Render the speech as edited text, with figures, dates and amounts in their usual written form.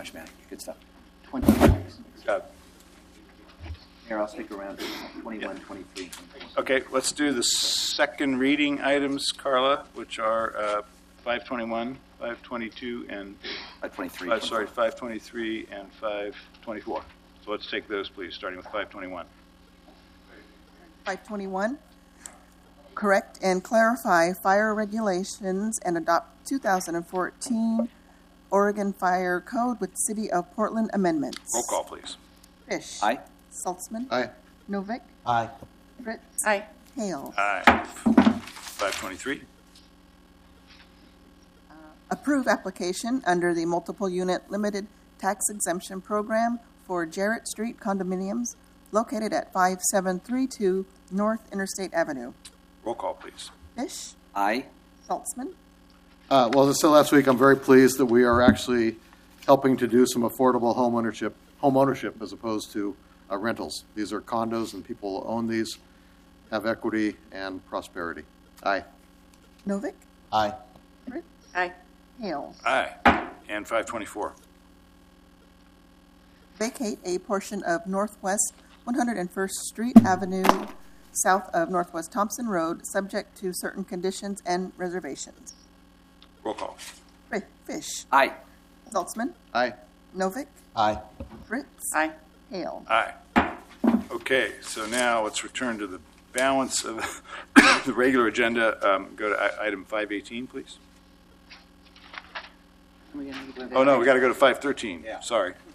much, Manny. Good stuff. 26. Got it. Mayor, I'll stick around to 21, 23. Okay, let's do the second reading items, Carla, which are 521, 522, and 523. 523 and 524. So let's take those, please, starting with 521. 521, correct and clarify fire regulations and adopt 2014 Oregon Fire Code with City of Portland amendments. Roll call, please. Fish. Aye. Saltzman. Aye. Novick. Aye. Fritz. Aye. Hale. Aye. 523. Approve application under the multiple unit limited tax exemption program for Jarrett Street condominiums located at 5732 North Interstate Avenue. Roll call, please. Fish. Aye. Saltzman. Well, as I said last week, I'm very pleased that we are actually helping to do some affordable home ownership as opposed to rentals. These are condos, and people own these, have equity and prosperity. Aye. Novick. Aye. Fritz. Aye. Hale. Aye. And 524. Vacate a portion of Northwest 101st Street Avenue south of Northwest Thompson Road, subject to certain conditions and reservations. Roll call. Fish. Aye. Saltzman. Aye. Novick. Aye. Fritz. Aye. Hale. Aye. Okay, so now let's return to the balance of the regular agenda. Go to item 518, please. Oh, no, we got to go to 513. Yeah. Sorry.